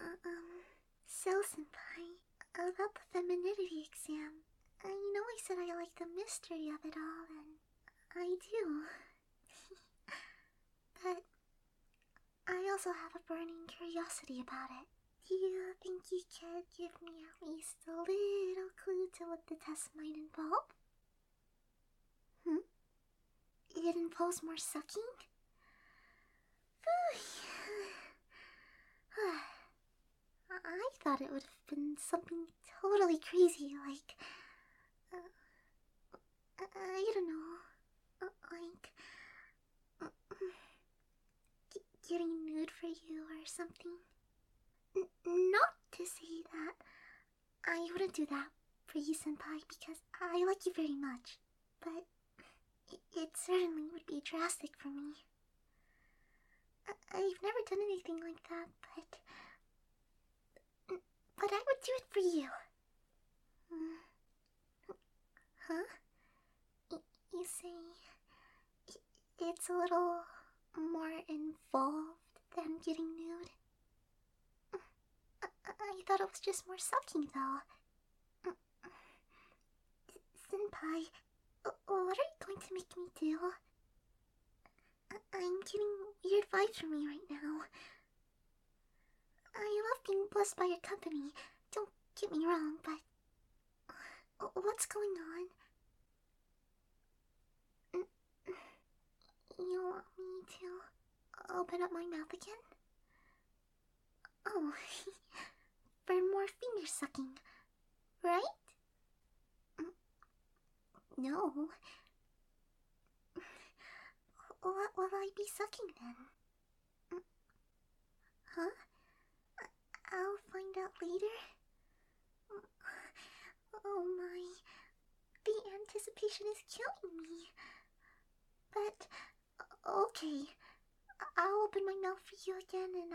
So, Senpai, about the femininity exam. You know I said I like the mystery of it all, and I do. But I also have a burning curiosity about it. Do you think you could give me at least a little clue to what the test might involve? It involves more sucking? I thought it would have been something totally crazy, like, I don't know, like, getting nude for you or something. Not to say that I wouldn't do that for you, Senpai, because I like you very much, but it certainly would be drastic for me. I've never done anything like that, but I would do it for you. Huh? You say it's a little more involved than getting nude? I thought it was just more sucking, though. Senpai, what are you going to make me do? I'm getting weird vibes from you right now. I love being blessed by your company, don't get me wrong, but what's going on? You want me to open up my mouth again? Oh, for more finger sucking, right? No. What will I be sucking then? Huh? I'll find out later. Oh my. The anticipation is killing me. But, okay. I'll open my mouth for you again and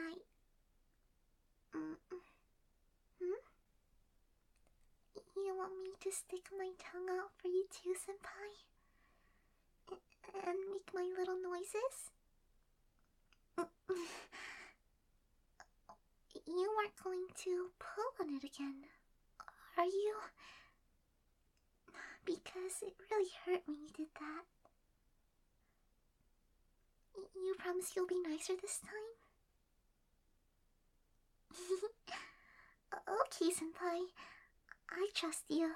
You want me to stick my tongue out for you too, Senpai? And make my little noises? You aren't going to pull on it again, are you? Because it really hurt when you did that. You promise you'll be nicer this time? Okay, Senpai. I trust you.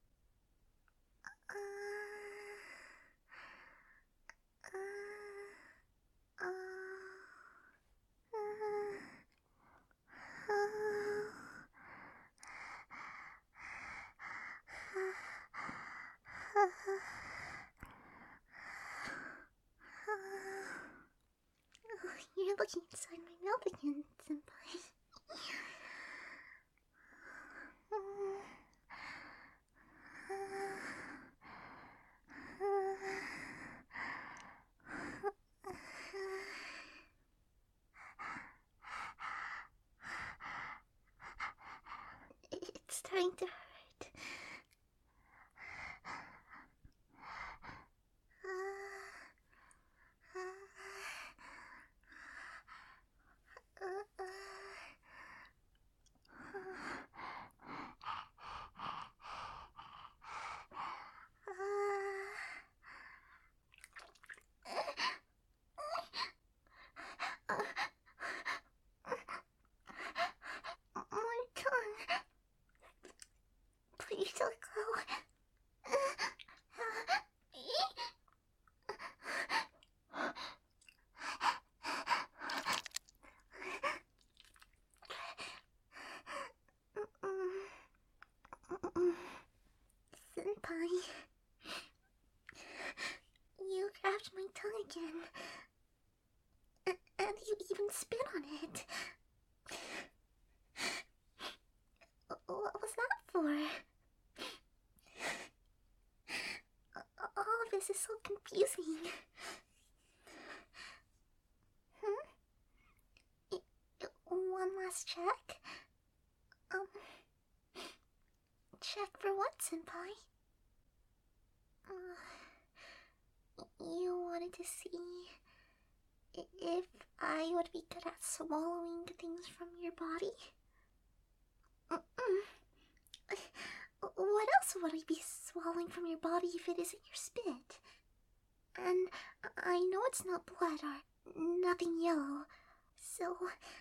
You're looking inside my mouth again, Senpai. It's starting to hurt. My tongue. Please let go. Senpai, you grabbed my tongue again. And you even spit on it. What was that for? All of this is so confusing. One last check? Check for what, Senpai? You wanted to see if I would be good at swallowing things from your body? Mm-mm. What else would I be swallowing from your body if it isn't your spit? And I know it's not blood or nothing yellow, so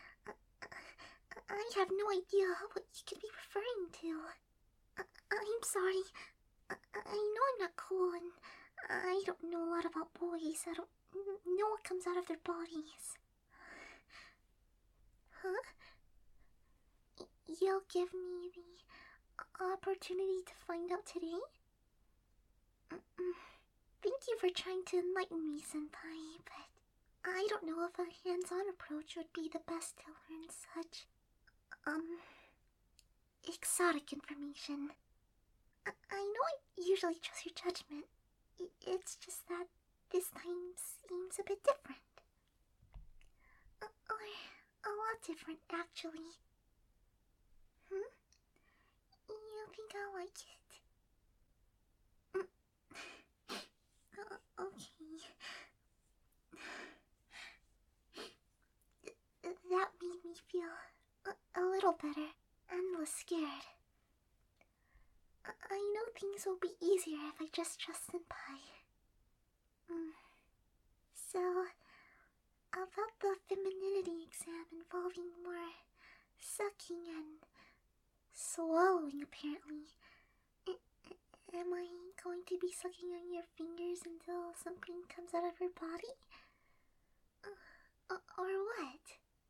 I have no idea what you could be referring to. I'm sorry. I know I'm not cool and I don't know a lot about boys. I don't know what comes out of their bodies. Huh? You'll give me the opportunity to find out today? Thank you for trying to enlighten me, Senpai, but I don't know if a hands-on approach would be the best to learn such, exotic information. I know I usually trust your judgment. It's just that this time seems a bit different. Or a lot different, actually. You think I'll like it? Okay. That made me feel a little better and less scared. I know things will be easier if I just trust Senpai. So, about the femininity exam involving more sucking and swallowing, apparently. Am I going to be sucking on your fingers until something comes out of your body? Or what?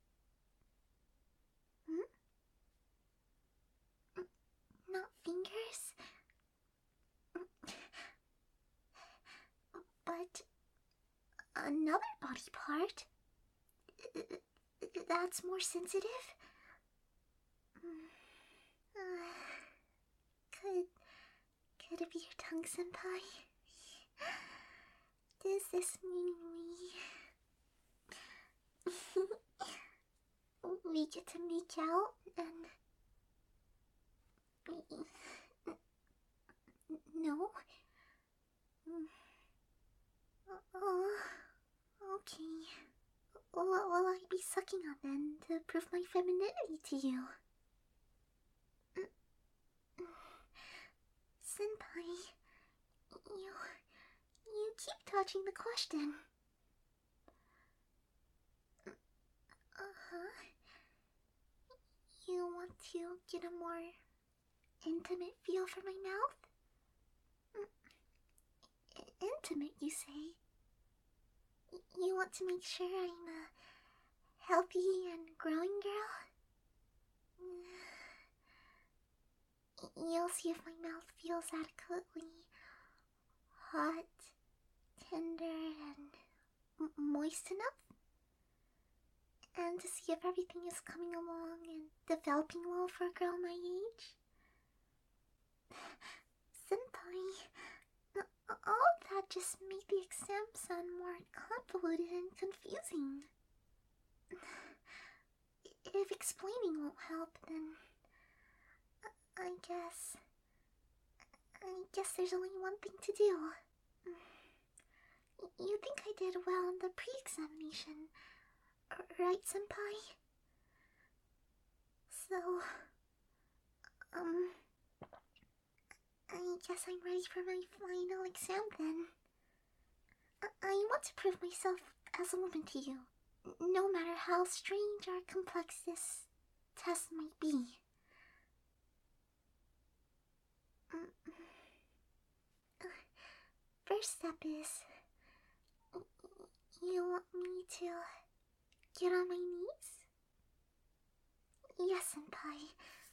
Not fingers? But another body part? That's more sensitive? Could it be your tongue, Senpai? Does this mean we get to make out and... No? Okay. What will I be sucking on then to prove my femininity to you? Senpai, you keep dodging the question. You want to get a more intimate feel for my mouth? Intimate, you say? You want to make sure I'm a healthy and growing girl? You'll see if my mouth feels adequately hot, tender, and moist enough. And to see if everything is coming along and developing well for a girl my age. Senpai, all of that just made the exam sound more convoluted and confusing. If explaining won't help, then I guess there's only one thing to do. You think I did well in the pre-examination, right, Senpai? So, I guess I'm ready for my final exam then. I want to prove myself as a woman to you, no matter how strange or complex this test might be. First step is, you want me to get on my knees? Yes, Senpai.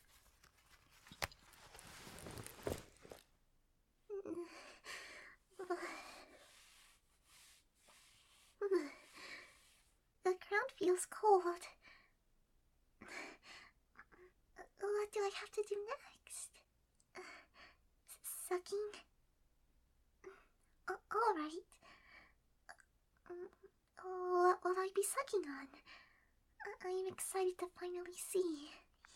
The ground feels cold. What do I have to do next? Sucking? Alright. What will I be sucking on? I'm excited to finally see.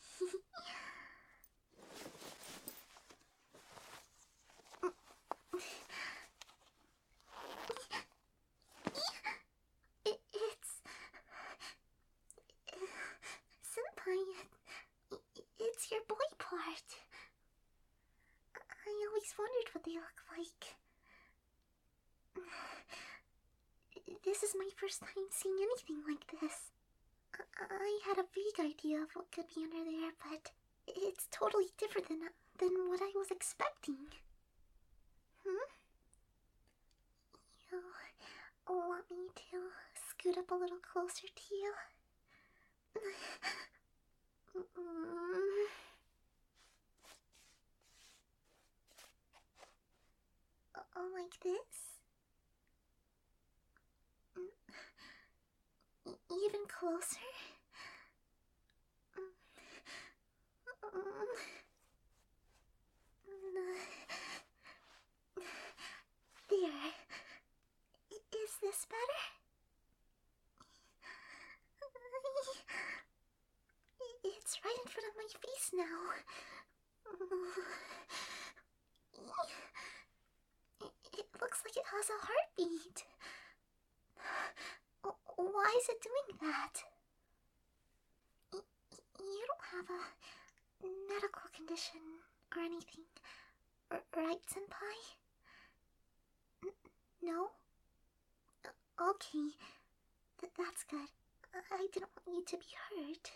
It's... Senpai, it's your boyfriend. they look like. This is my first time seeing anything like this. I had a vague idea of what could be under there, but it's totally different than what I was expecting. You want me to scoot up a little closer to you? Like this? Even closer? There. Is this better? It's right in front of my face now. It looks like it has a heartbeat. Why is it doing that? You don't have a medical condition or anything, right, Senpai? No? Okay, that's good. I didn't want you to be hurt.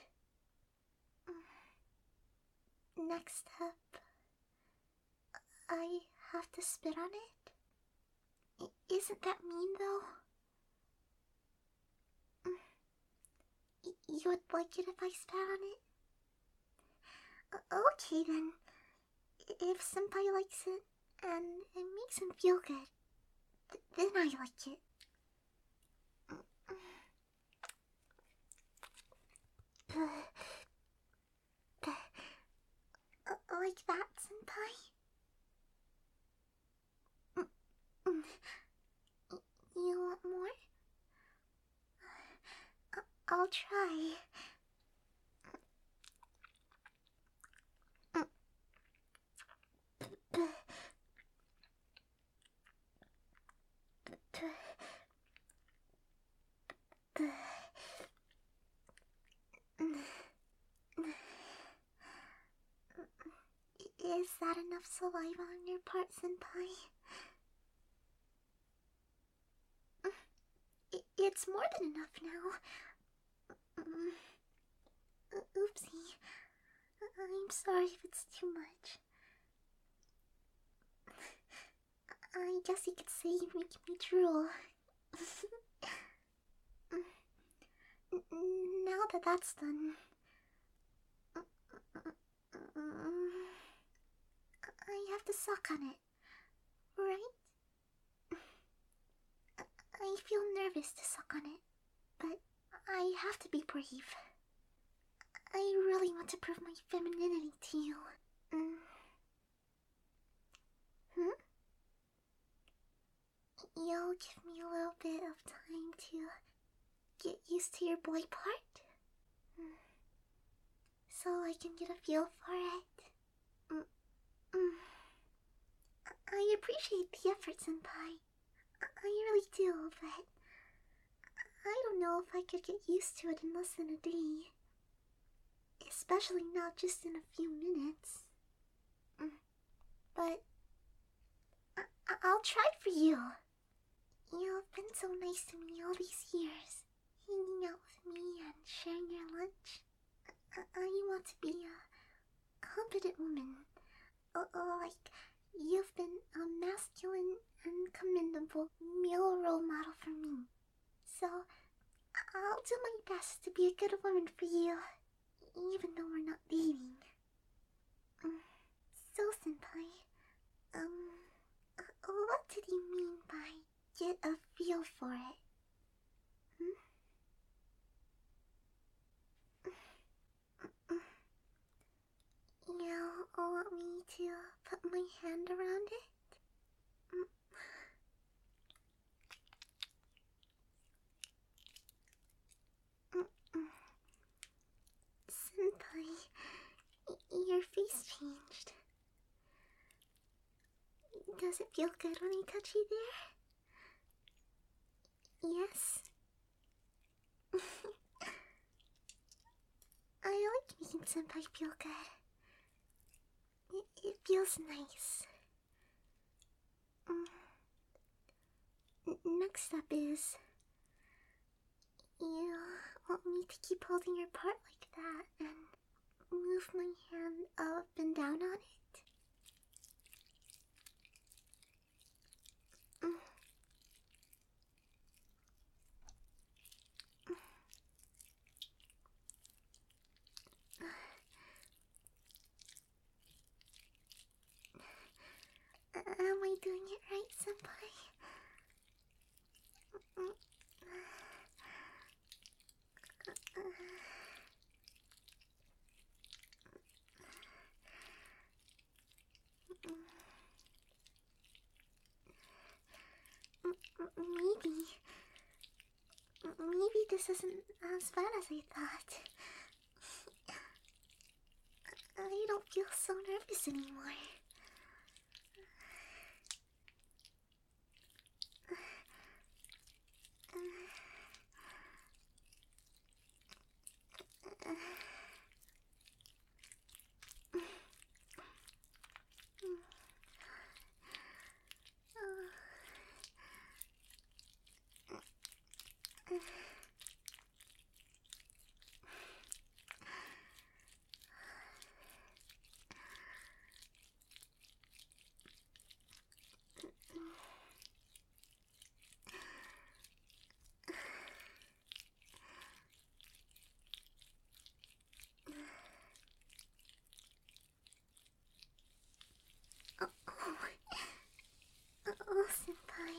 Next up, I have to spit on it? Isn't that mean, though? You would like it if I spat on it? Okay then. If Senpai likes it, and it makes him feel good, then I like it. Like that, Senpai? You want more? I'll try. Is that enough saliva on your part, Senpai? It's more than enough now. Oopsie. I'm sorry if it's too much. I guess you could say you make me drool. Now that that's done, I have to suck on it, right? I feel nervous to suck on it, but I have to be brave. I really want to prove my femininity to you. You'll give me a little bit of time to get used to your boy part? So I can get a feel for it. I appreciate the effort, Senpai. I really do, but I don't know if I could get used to it in less than a day. Especially not just in a few minutes. But I'll try for you. You've been so nice to me all these years, hanging out with me and sharing your lunch. I want to be a competent woman. Like, you've been a masculine and commendable male role model for me. So, I'll do my best to be a good woman for you, even though we're not dating. So, Senpai, what did you mean by get a feel for it? You want me to put my hand around it? Senpai, your face changed. Does it feel good when I touch you there? Yes? I like making Senpai feel good. It feels nice. Next step is... You want me to keep holding your part like that and move my hand up and down on it? Am I doing it right, Senpai? Maybe this isn't as bad as I thought. I don't feel so nervous anymore. Oh, Senpai.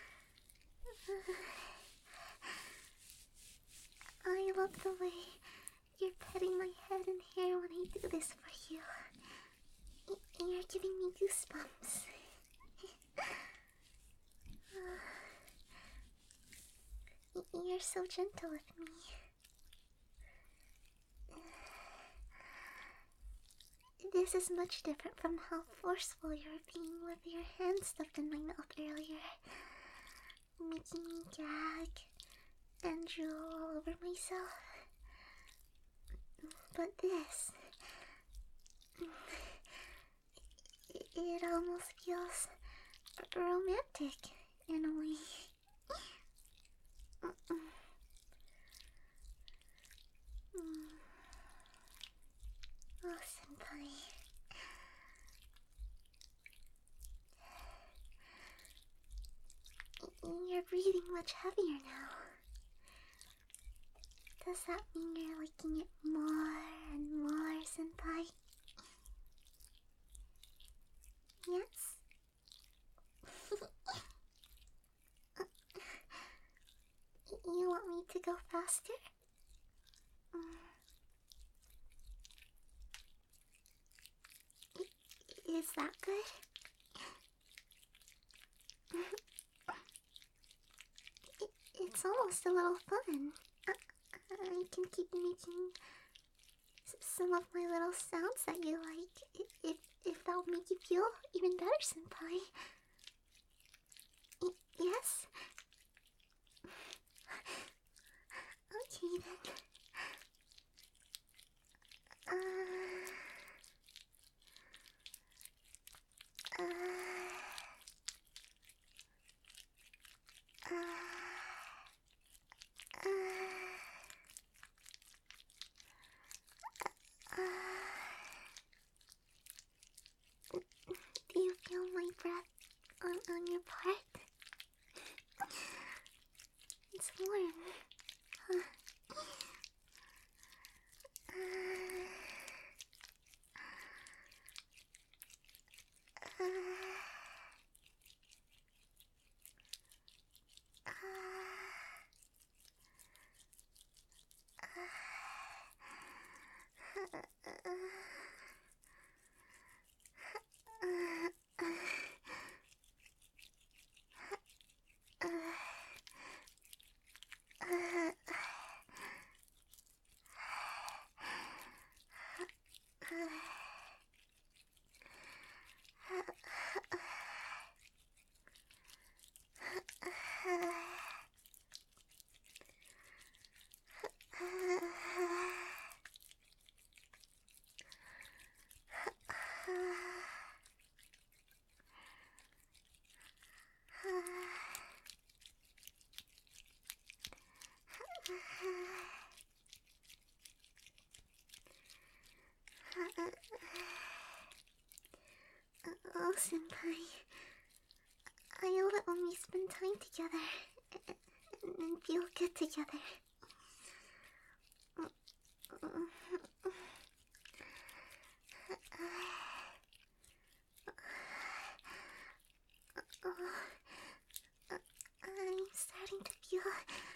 I love the way you're petting my head and hair when I do this for you. You're giving me goosebumps. You're so gentle with me. This is much different from how forceful you were being with your hand stuffed in my mouth earlier, making me gag and drool all over myself. But this... it almost feels romantic in a way. Oh, Senpai. You're breathing much heavier now. Does that mean you're liking it more and more, Senpai? Yes? You want me to go faster? Is that good? It's almost a little fun. I can keep making some of my little sounds that you like, if that would make you feel even better, Senpai. Yes? Okay then. Do you feel my breath on your part? It's warm. Senpai. I love it when we spend time together and feel good together. I'm starting to feel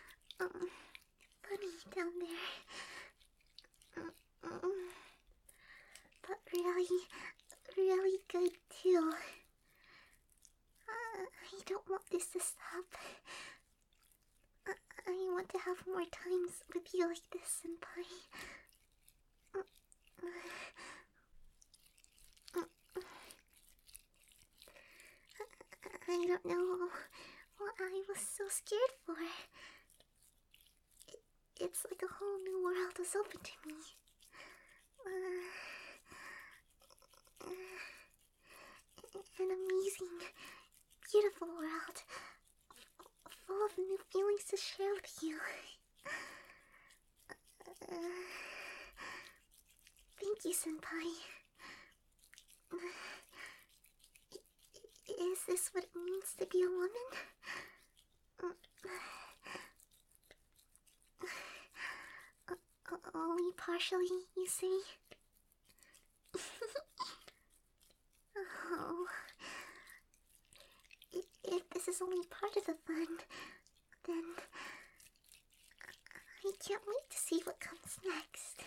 funny down there. But really good too. I don't want this to stop. I want to have more times with you like this, Senpai. I don't know what I was so scared for. It's like a whole new world was open to me. An amazing, beautiful world, full of new feelings to share with you. Thank you, Senpai. Is this what it means to be a woman? Only partially, you say? Oh. If this is only part of the fun, then I can't wait to see what comes next.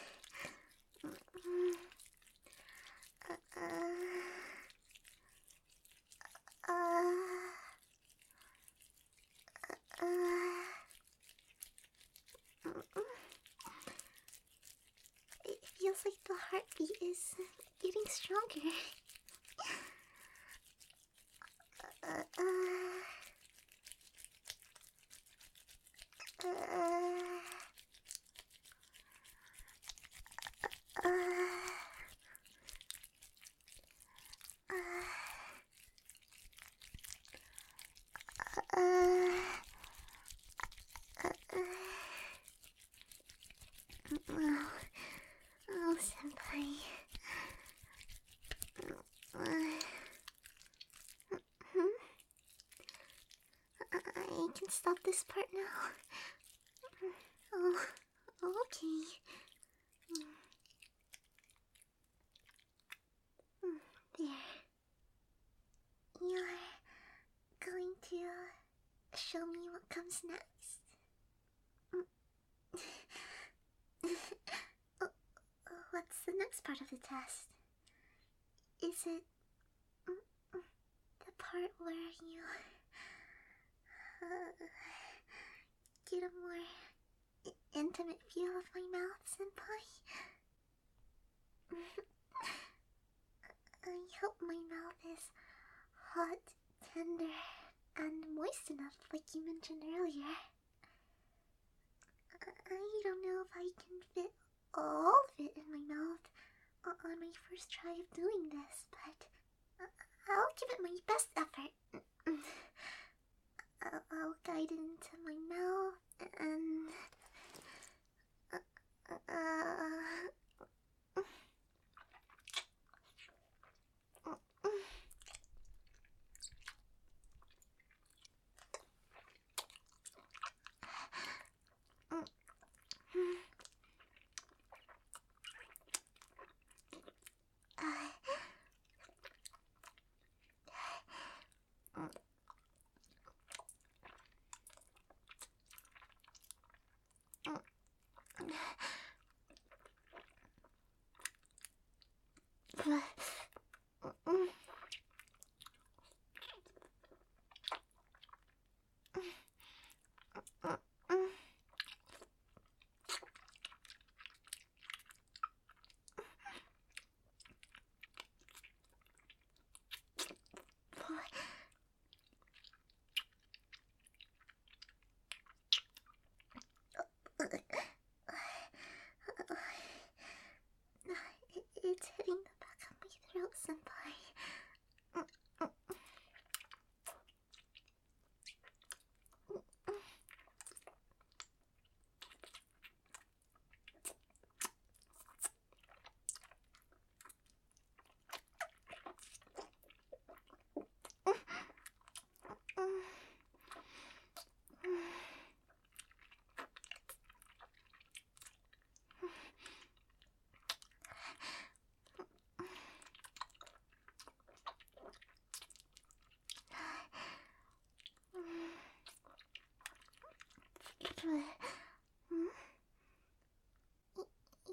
It feels like the heartbeat is getting stronger. Oh, Senpai. I can stop this part now. Oh, okay. There. You're going to show me what comes next? What's the next part of the test? Is it the part where you get a more intimate feel of my mouth, Senpai? I hope my mouth is hot, tender, and moist enough like you mentioned earlier. I don't know if I can fit all of it in my mouth on my first try of doing this, but I'll give it my best effort. I'll guide it into my mouth and... It's hitting the back of my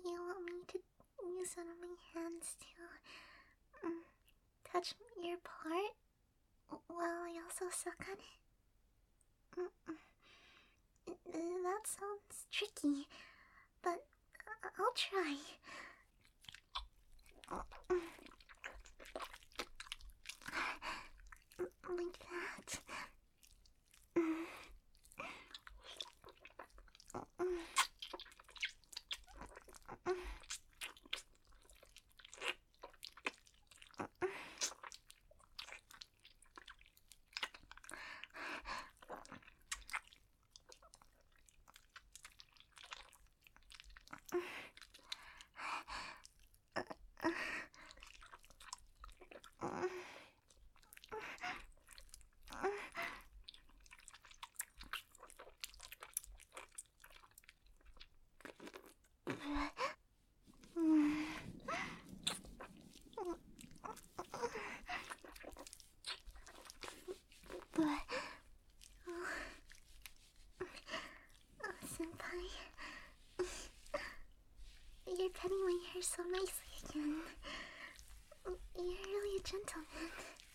you want me to use one of my hands to touch your part while I also suck on it? That sounds tricky, but I'll try. Like that. Senpai, you're petting my hair so nicely again. You're really a gentleman.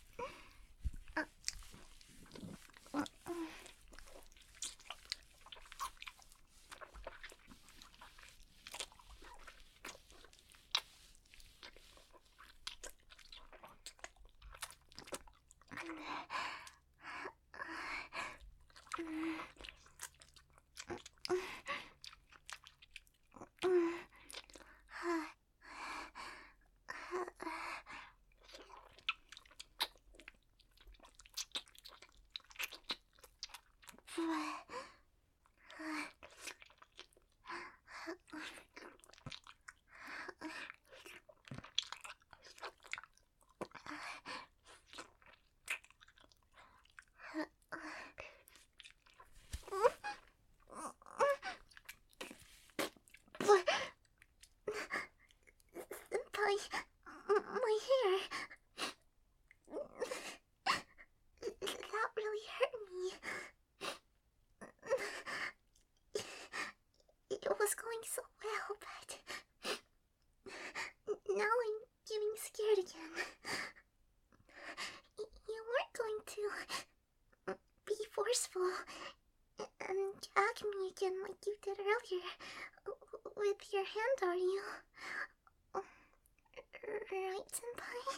My hair. That really hurt me. It was going so well, but now I'm getting scared again. You weren't going to be forceful and gag me again like you did earlier with your hand, are you? Right, Senpai?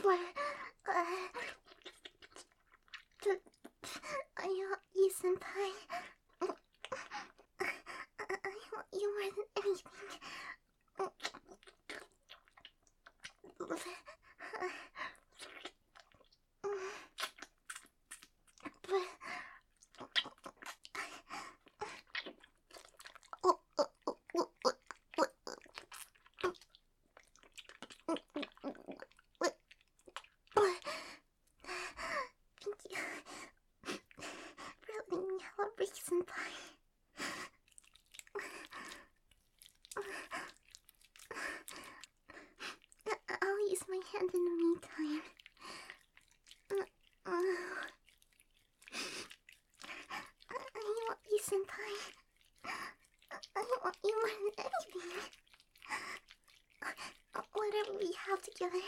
I want you, senpai. I want you more than anything. Thank you for letting me have a break, senpai. I'll use my hand in the meantime. I want you, senpai. I want you more than anything. Whatever we have together,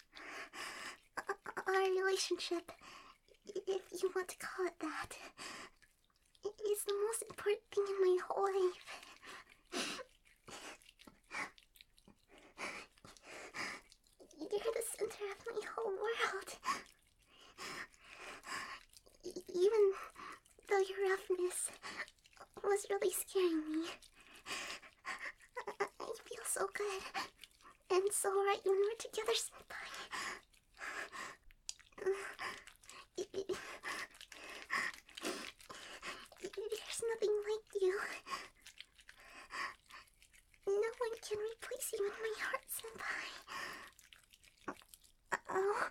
our relationship, if you want to call it that, is the most important thing in my whole life. You're the center of my whole world. Even though your roughness was really scaring me, I feel so good and so right when we're together, senpai. There's nothing like you. No one can replace you in my heart, senpai. Oh.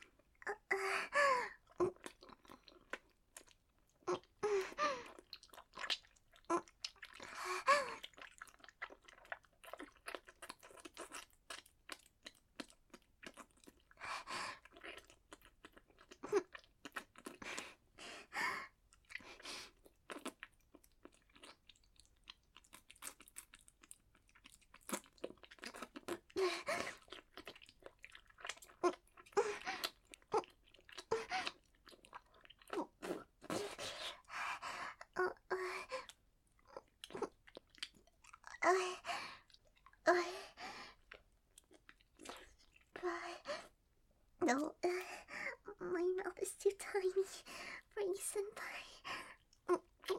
No, my mouth is too tiny for you, senpai.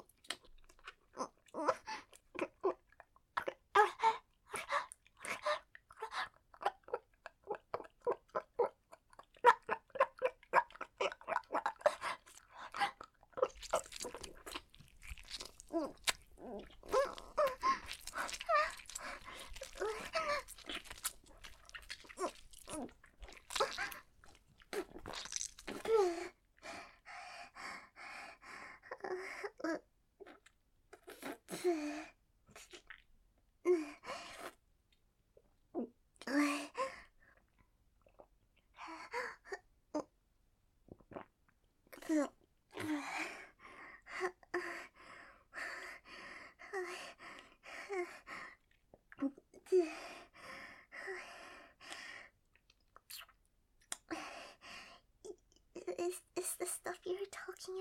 Is the stuff you were talking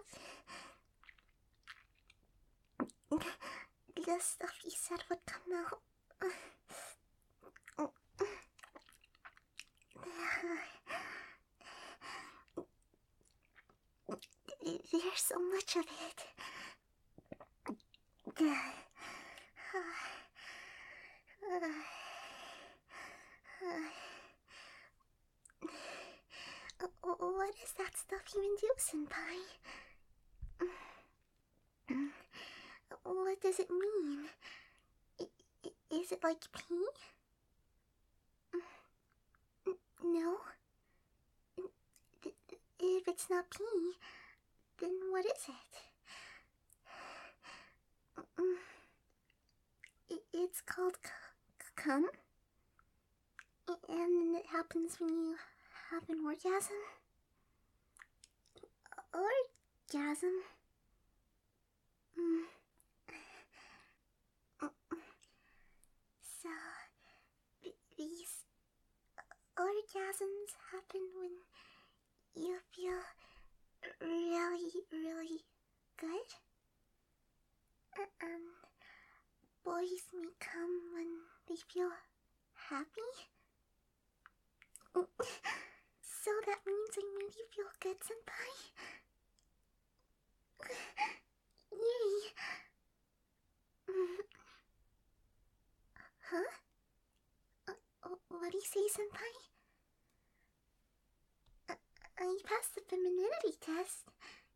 about? The stuff you said would come out. There's so much of it. What is that stuff even do, senpai? What does it mean? Is it like pee? No. If it's not pee, then what is it? It's called cum? And it happens when you have an orgasm? Orgasm? So, these orgasms happen when you feel really, really good? And boys may come when they feel happy? good, Senpai? Yay! Huh? What do you say, Senpai? I passed the femininity test.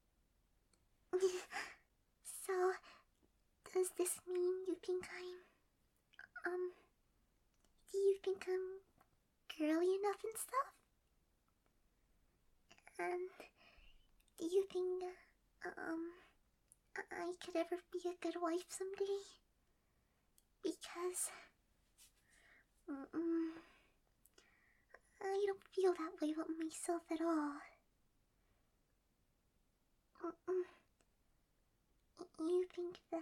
So, does this mean you think do you think I'm girly enough and stuff? And do you think, I could ever be a good wife someday? Because, I don't feel that way about myself at all. You think that...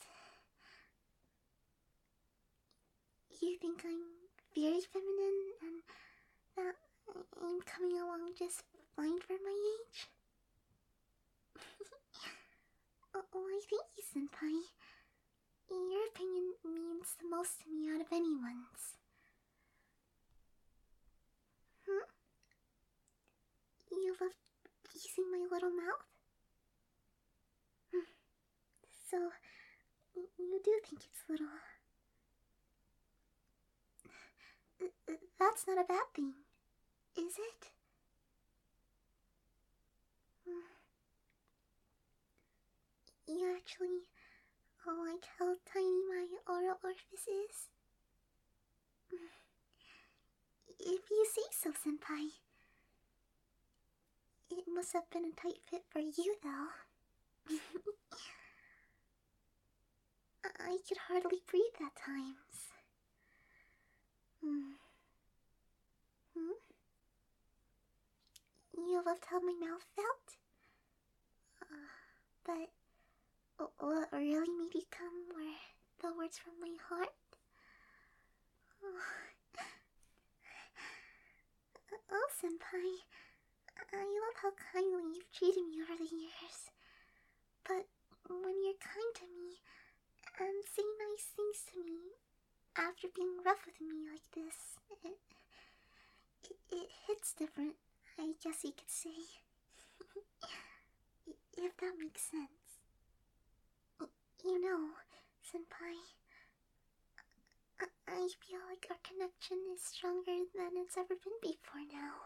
You think I'm very feminine and that I'm coming along just fine for my age? Why, thank you, Senpai. Your opinion means the most to me out of anyone's. You love teasing my little mouth? So, you do think it's little. That's not a bad thing, is it? You actually like how tiny my oral orifice is? If you say so, Senpai. It must have been a tight fit for you, though. I could hardly breathe at times. You loved how my mouth felt? But what really made you come were the words from my heart? Oh, Senpai, I love how kindly you've treated me over the years. But when you're kind to me and say nice things to me after being rough with me like this, it hits different, I guess you could say. If that makes sense. You know, Senpai, I feel like our connection is stronger than it's ever been before now.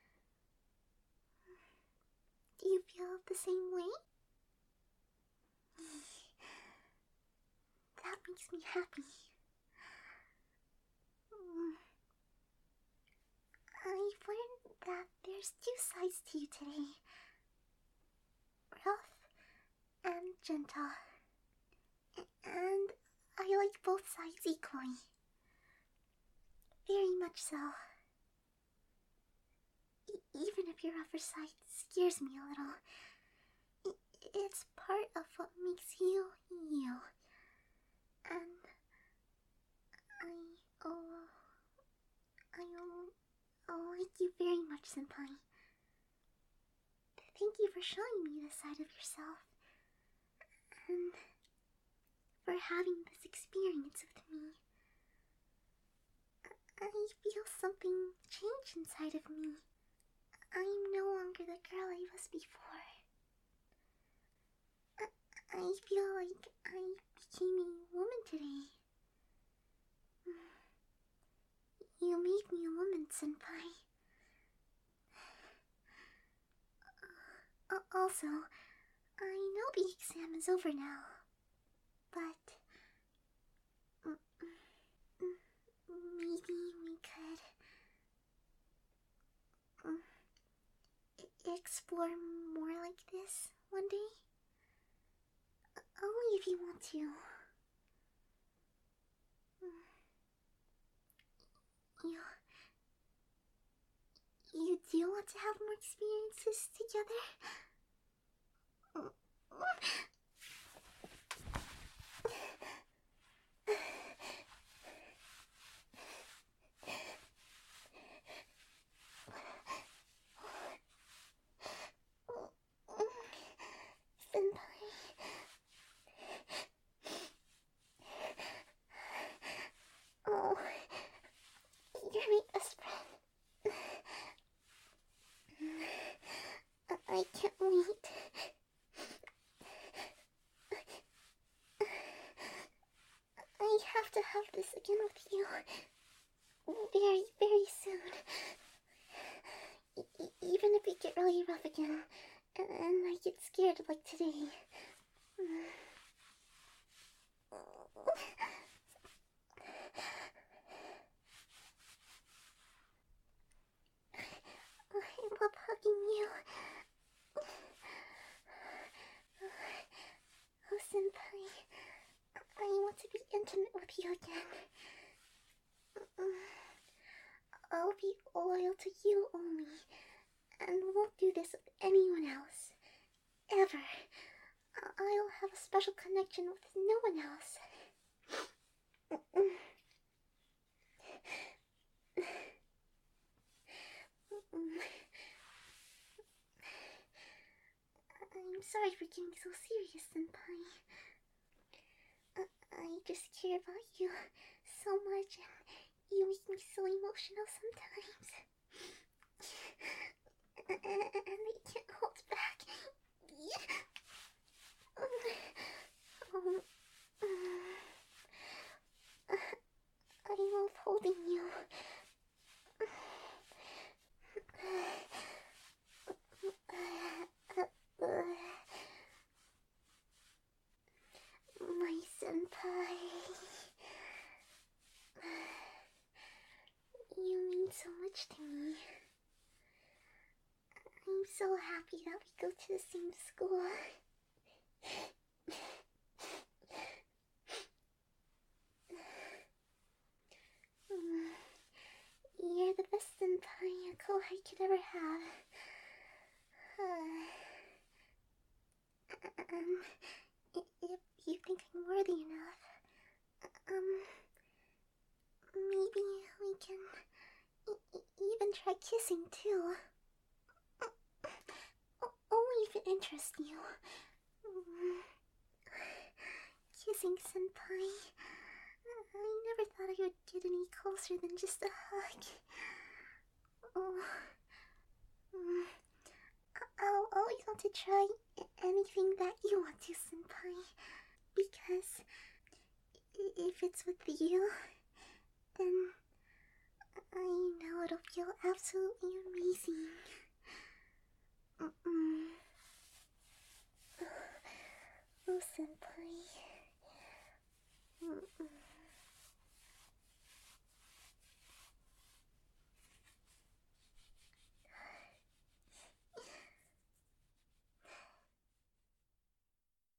Do you feel the same way? That makes me happy. I've learned that there's two sides to you today. Rough and gentle. And I like both sides equally. Very much so. Even if your rougher side scares me a little, it's part of what makes you, you. And I like you very much, Senpai. Thank you for showing me this side of yourself. And for having this experience with me. I feel something change inside of me. I'm no longer the girl I was before. I feel like I became a woman today. You made me a woman, Senpai. Also, I know the exam is over now, but maybe we could explore more like this one day? Only if you want to. You do want to have more experiences together? Senpai. Oh, you're my best friend. I can't wait. I have to have this again with you. Very, very soon. Even if we get really rough again, and I get scared like today. I love hugging you. Oh, Senpai, I want to be intimate with you again. I'll be loyal to you only, and won't do this with anyone else. Ever. I'll have a special connection with no one else. I'm sorry for getting so serious, Senpai. I just care about you so much, and you make me so emotional sometimes. And I can't hold back. I love holding you. My senpai. You mean so much to me. I'm so happy that we go to the same school. You're the best senpai a kohai could ever have. If you think I'm worthy enough, maybe we can even try kissing too. Only if it interests you. Kissing, senpai. I never thought I would get any closer than just a hug. I'll always want to try anything that you want to, senpai. Because if it's with you, then I know it'll feel absolutely